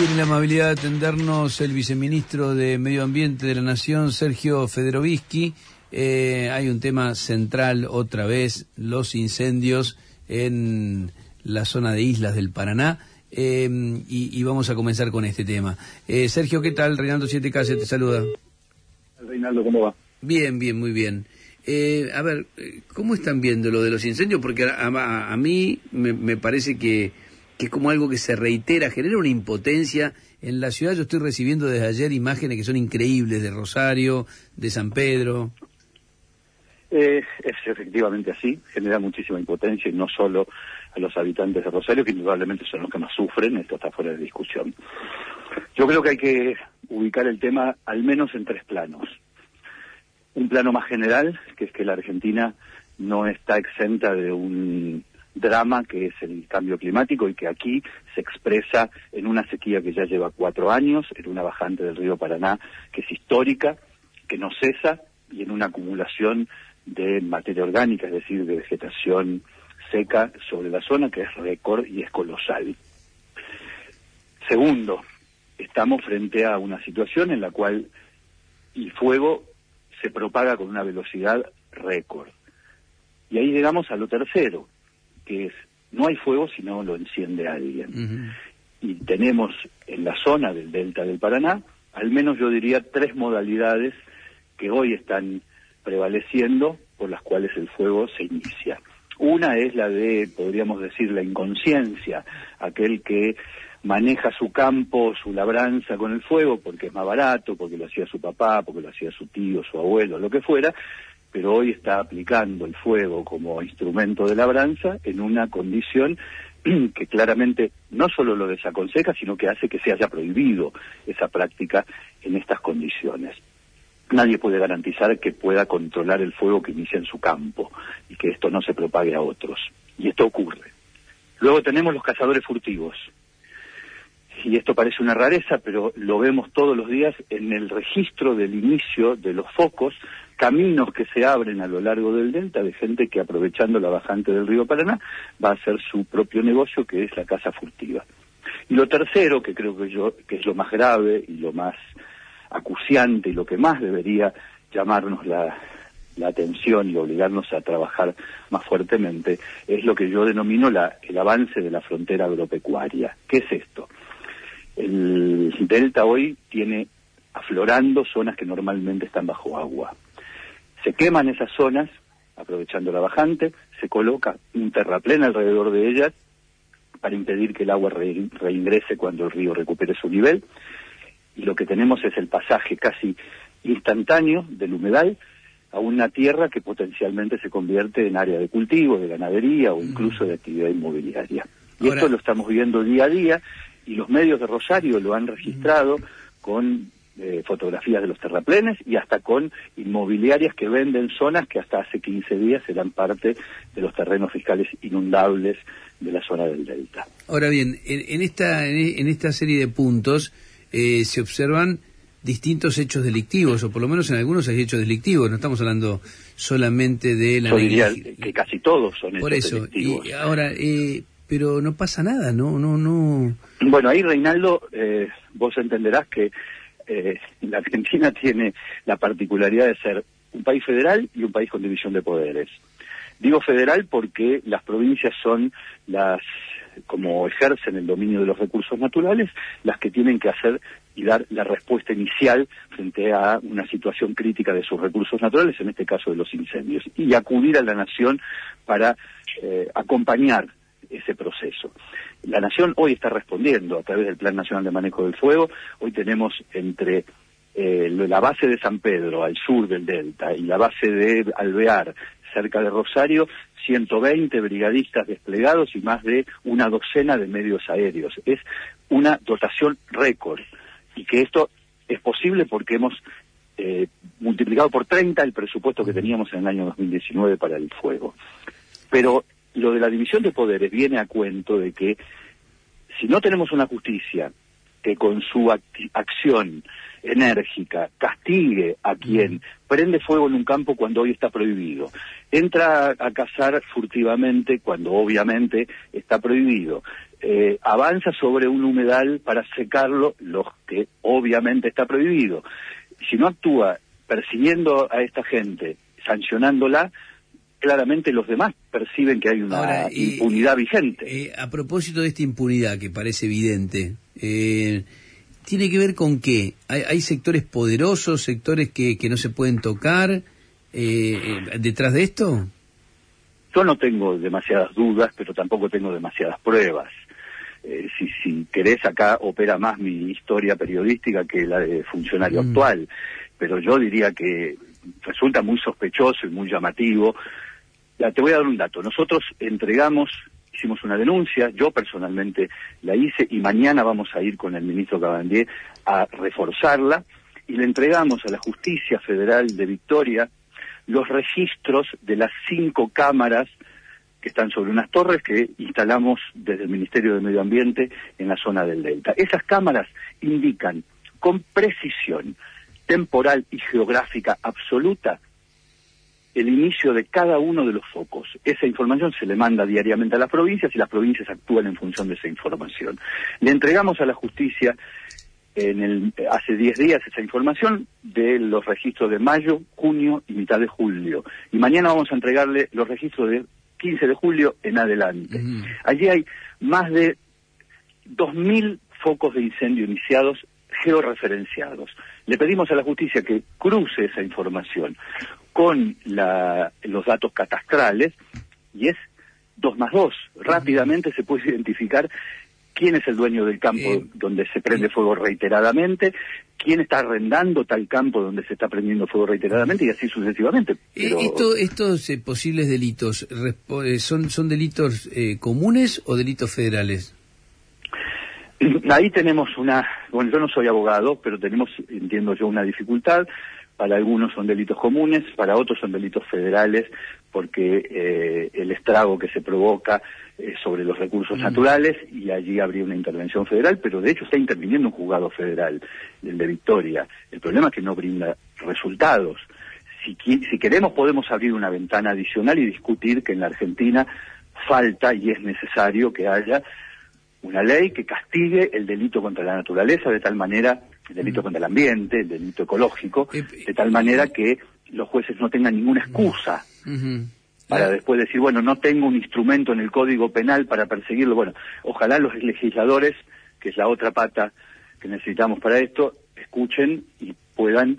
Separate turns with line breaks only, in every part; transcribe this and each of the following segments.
Tiene la amabilidad de atendernos el viceministro de Medio Ambiente de la Nación, Sergio Federovisky. Hay un tema central otra vez, los incendios en la zona de Islas del Paraná, y vamos a comenzar con este tema. Sergio, ¿qué tal? Reinaldo Siete Cases te saluda.
Reinaldo, ¿cómo va?
Bien, muy bien. A ver, ¿cómo están viendo lo de los incendios? Porque a mí me parece que es como algo que se reitera, genera una impotencia en la ciudad. Yo estoy recibiendo desde ayer imágenes que son increíbles de Rosario, de San Pedro.
Es efectivamente así, genera muchísima impotencia y no solo a los habitantes de Rosario, que indudablemente son los que más sufren, esto está fuera de discusión. Yo creo que hay que ubicar el tema al menos en tres planos. Un plano más general, que es que la Argentina no está exenta de un drama que es el cambio climático y que aquí se expresa en una sequía que ya lleva 4 años, en una bajante del río Paraná que es histórica, que no cesa, y en una acumulación de materia orgánica, es decir, de vegetación seca sobre la zona que es récord y es colosal. Segundo, estamos frente a una situación en la cual el fuego se propaga con una velocidad récord. Y ahí llegamos a lo tercero, que es, no hay fuego si no lo enciende alguien. Uh-huh. Y tenemos en la zona del delta del Paraná, al menos yo diría 3 modalidades que hoy están prevaleciendo, por las cuales el fuego se inicia. Una es la de, podríamos decir, la inconsciencia, aquel que maneja su campo, su labranza con el fuego, porque es más barato, porque lo hacía su papá, porque lo hacía su tío, su abuelo, lo que fuera, pero hoy está aplicando el fuego como instrumento de labranza en una condición que claramente no solo lo desaconseja, sino que hace que se haya prohibido esa práctica en estas condiciones. Nadie puede garantizar que pueda controlar el fuego que inicia en su campo y que esto no se propague a otros. Y esto ocurre. Luego tenemos los cazadores furtivos. Y esto parece una rareza, pero lo vemos todos los días en el registro del inicio de los focos, caminos que se abren a lo largo del delta de gente que, aprovechando la bajante del río Paraná, va a hacer su propio negocio, que es la caza furtiva. Y lo tercero, que creo que es lo más grave y lo más acuciante y lo que más debería llamarnos la atención y obligarnos a trabajar más fuertemente, es lo que yo denomino el avance de la frontera agropecuaria. ¿Qué es esto? El delta hoy tiene aflorando zonas que normalmente están bajo agua. Se queman esas zonas, aprovechando la bajante, se coloca un terraplén alrededor de ellas para impedir que el agua reingrese cuando el río recupere su nivel, y lo que tenemos es el pasaje casi instantáneo del humedal a una tierra que potencialmente se convierte en área de cultivo, de ganadería o incluso de actividad inmobiliaria. Y esto lo estamos viendo día a día, y los medios de Rosario lo han registrado con fotografías de los terraplenes y hasta con inmobiliarias que venden zonas que hasta hace 15 días eran parte de los terrenos fiscales inundables de la zona del delta.
Ahora bien, en esta serie de puntos se observan distintos hechos delictivos, o por lo menos en algunos hay hechos delictivos. No estamos hablando solamente de la
Yo diría que casi todos son hechos delictivos. Por eso,
y ahora, pero no pasa nada, no.
Bueno, ahí, Reinaldo, vos entenderás que la Argentina tiene la particularidad de ser un país federal y un país con división de poderes. Digo federal porque las provincias son como ejercen el dominio de los recursos naturales, las que tienen que hacer y dar la respuesta inicial frente a una situación crítica de sus recursos naturales, en este caso de los incendios, y acudir a la nación para acompañar ese proceso. La nación hoy está respondiendo a través del Plan Nacional de Manejo del Fuego. Hoy tenemos entre la base de San Pedro, al sur del delta, y la base de Alvear, cerca de Rosario, 120 brigadistas desplegados y más de una docena de medios aéreos. Es una dotación récord, y que esto es posible porque hemos multiplicado por 30 el presupuesto que teníamos en el año 2019 para el fuego. Pero lo de la división de poderes viene a cuento de que si no tenemos una justicia que con su acción enérgica castigue a quien prende fuego en un campo cuando hoy está prohibido, entra a cazar furtivamente cuando obviamente está prohibido, avanza sobre un humedal para secarlo, lo que obviamente está prohibido. Si no actúa persiguiendo a esta gente, sancionándola, claramente los demás perciben que hay una impunidad vigente.
A propósito de esta impunidad que parece evidente, ¿tiene que ver con qué? ¿Hay sectores poderosos, sectores que no se pueden tocar detrás de esto?
Yo no tengo demasiadas dudas, pero tampoco tengo demasiadas pruebas. Si querés, acá opera más mi historia periodística que la de funcionario actual, pero yo diría que resulta muy sospechoso y muy llamativo. Ya, te voy a dar un dato. Nosotros hicimos una denuncia, yo personalmente la hice, y mañana vamos a ir con el ministro Cabandier a reforzarla, y le entregamos a la Justicia Federal de Victoria los registros de las 5 cámaras que están sobre unas torres que instalamos desde el Ministerio de Medio Ambiente en la zona del Delta. Esas cámaras indican con precisión temporal y geográfica absoluta el inicio de cada uno de los focos. Esa información se le manda diariamente a las provincias y las provincias actúan en función de esa información. Le entregamos a la justicia hace 10 días esa información de los registros de mayo, junio y mitad de julio. Y mañana vamos a entregarle los registros de 15 de julio en adelante. Allí hay más de 2.000 focos de incendio iniciados georreferenciados. Le pedimos a la justicia que cruce esa información con los datos catastrales, y es 2 más 2. Rápidamente se puede identificar quién es el dueño del campo donde se prende fuego reiteradamente, quién está arrendando tal campo donde se está prendiendo fuego reiteradamente, y así sucesivamente. Pero
¿Estos posibles delitos son delitos comunes o delitos federales?
Ahí tenemos yo no soy abogado, pero tenemos, entiendo yo, una dificultad. Para algunos son delitos comunes, para otros son delitos federales, porque el estrago que se provoca sobre los recursos naturales, y allí habría una intervención federal, pero de hecho está interviniendo un juzgado federal, el de Victoria. El problema es que no brinda resultados. Si queremos, podemos abrir una ventana adicional y discutir que en la Argentina falta y es necesario que haya una ley que castigue el delito contra la naturaleza, de tal manera, el delito contra el ambiente, el delito ecológico, de tal manera que los jueces no tengan ninguna excusa para después decir, bueno, no tengo un instrumento en el Código Penal para perseguirlo. Bueno, ojalá los legisladores, que es la otra pata que necesitamos para esto, escuchen y puedan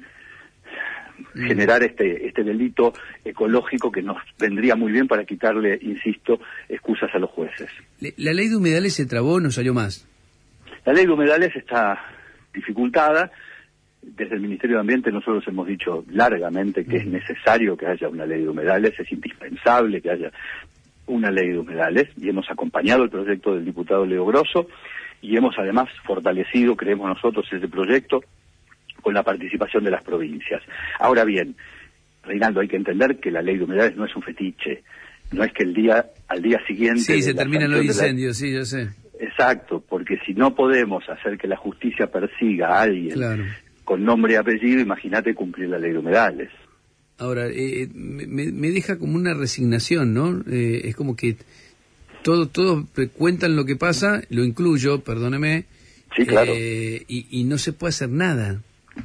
generar este delito ecológico que nos vendría muy bien para quitarle, insisto, excusas a los jueces.
¿La ley de humedales se trabó o no salió más?
La ley de humedales está dificultada. Desde el Ministerio de Ambiente nosotros hemos dicho largamente que es necesario que haya una ley de humedales, es indispensable que haya una ley de humedales, y hemos acompañado el proyecto del diputado Leo Grosso, y hemos además fortalecido, creemos nosotros, ese proyecto con la participación de las provincias. Ahora bien, Reinaldo, hay que entender que la ley de humedales no es un fetiche, no es que al día siguiente...
Sí, se terminan los incendios, sí, yo sé.
Exacto, porque si no podemos hacer que la justicia persiga a alguien con nombre y apellido, imagínate cumplir la ley de humedales.
Ahora, me deja como una resignación, ¿no? Es como que todos cuentan lo que pasa, lo incluyo, perdóneme,
sí, claro.
Y no se puede hacer nada.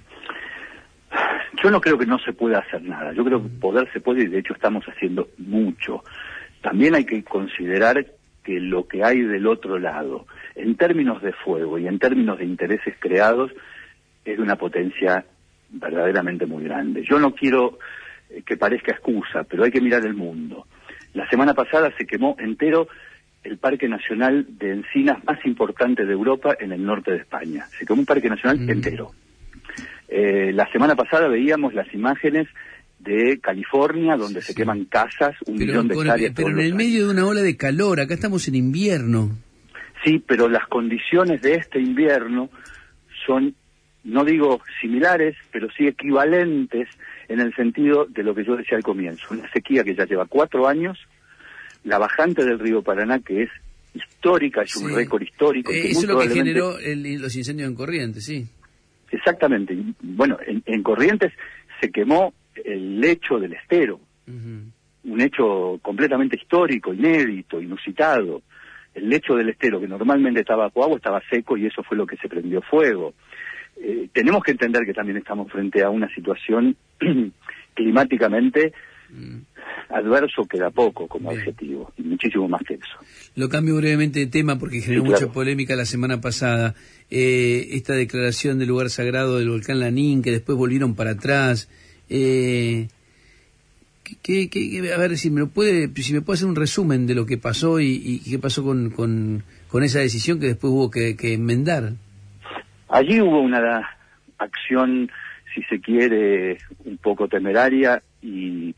Yo no creo que no se pueda hacer nada. Yo creo que poder se puede, y de hecho estamos haciendo mucho. También hay que considerar que lo que hay del otro lado, en términos de fuego y en términos de intereses creados, es de una potencia verdaderamente muy grande. Yo no quiero que parezca excusa, pero hay que mirar el mundo. La semana pasada se quemó entero el Parque Nacional de Encinas más importante de Europa en el norte de España. Se quemó un parque nacional entero. La semana pasada veíamos las imágenes de California, donde se queman casas, 1 millón de hectáreas.
Pero en el medio de una ola de calor, acá estamos en invierno.
Sí, pero las condiciones de este invierno son, no digo similares, pero sí equivalentes en el sentido de lo que yo decía al comienzo. Una sequía que ya lleva 4 años, la bajante del río Paraná, que es histórica, es un récord histórico.
Eso es lo que generó los incendios en Corrientes, sí.
Exactamente. Bueno, en Corrientes se quemó el lecho del estero, un hecho completamente histórico, inédito, inusitado. el lecho del estero, que normalmente estaba bajo agua, estaba seco y eso fue lo que se prendió fuego. Tenemos que entender que también estamos frente a una situación climáticamente adverso, que da poco como adjetivo, y muchísimo más que eso.
Lo cambio brevemente de tema porque generó mucha polémica la semana pasada. Esta declaración del lugar sagrado del volcán Lanín, que después volvieron para atrás. A ver si me puede hacer un resumen de lo que pasó y qué pasó con esa decisión que después hubo que enmendar.
Allí hubo una acción, si se quiere, un poco temeraria y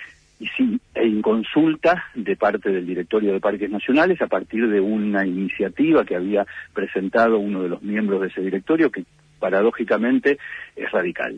inconsulta de parte del Directorio de Parques Nacionales a partir de una iniciativa que había presentado uno de los miembros de ese directorio, que paradójicamente es radical.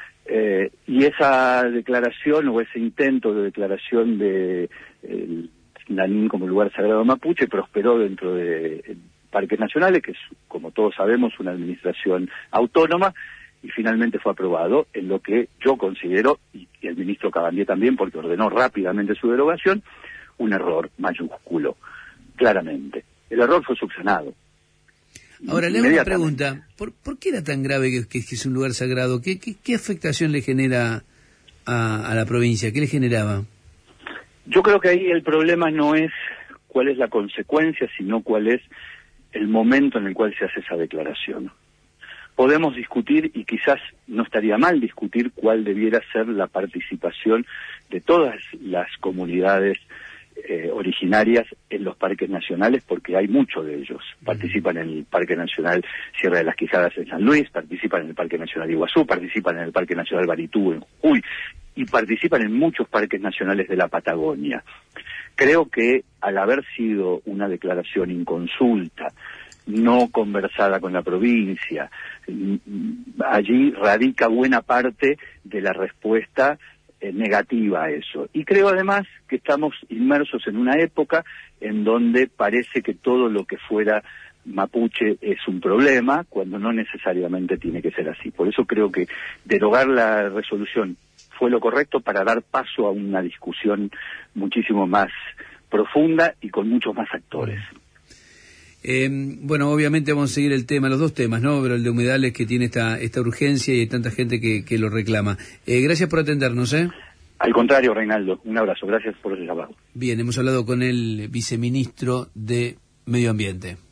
Y esa declaración o ese intento de declaración de Lanín como lugar sagrado mapuche prosperó dentro de Parques Nacionales, que es, como todos sabemos, una administración autónoma, y finalmente fue aprobado en lo que yo considero, y el ministro Cabandier también, porque ordenó rápidamente su derogación, un error mayúsculo, claramente. El error fue subsanado.
Ahora, le hago una pregunta. ¿Por qué era tan grave que es un lugar sagrado? ¿Qué afectación le genera a la provincia? ¿Qué le generaba?
Yo creo que ahí el problema no es cuál es la consecuencia, sino cuál es el momento en el cual se hace esa declaración. Podemos discutir, y quizás no estaría mal discutir, cuál debiera ser la participación de todas las comunidades originarias en los parques nacionales, porque hay muchos de ellos. Participan en el Parque Nacional Sierra de las Quijadas en San Luis, participan en el Parque Nacional Iguazú, participan en el Parque Nacional Baritú en Jujuy, y participan en muchos parques nacionales de la Patagonia. Creo que al haber sido una declaración inconsulta, no conversada con la provincia, allí radica buena parte de la respuesta negativa a eso. Y creo además que estamos inmersos en una época en donde parece que todo lo que fuera mapuche es un problema, cuando no necesariamente tiene que ser así. Por eso creo que derogar la resolución fue lo correcto para dar paso a una discusión muchísimo más profunda y con muchos más actores.
Bueno, obviamente vamos a seguir el tema, los dos temas, ¿no? Pero el de humedales, que tiene esta urgencia y hay tanta gente que lo reclama. Gracias por atendernos, ¿eh?
Al contrario, Reinaldo, un abrazo, gracias por el llamado.
Bien, hemos hablado con el viceministro de Medio Ambiente.